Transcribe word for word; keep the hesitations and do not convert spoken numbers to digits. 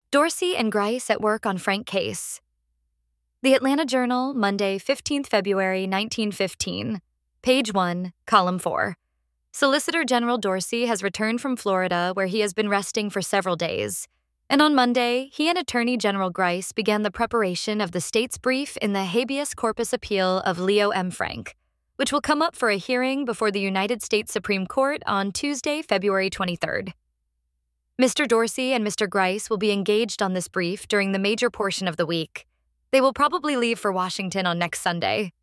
Dorsey and Grice at work on Frank case. The Atlanta Journal, Monday, fifteenth February nineteen fifteen. Page one, column four. Solicitor General Dorsey has returned from Florida, where he has been resting for several days. And on Monday, he and Attorney General Grice began the preparation of the state's brief in the habeas corpus appeal of Leo M. Frank, which will come up for a hearing before the United States Supreme Court on Tuesday, February twenty-third. Mister Dorsey and Mister Grice will be engaged on this brief during the major portion of the week. They will probably leave for Washington on next Sunday.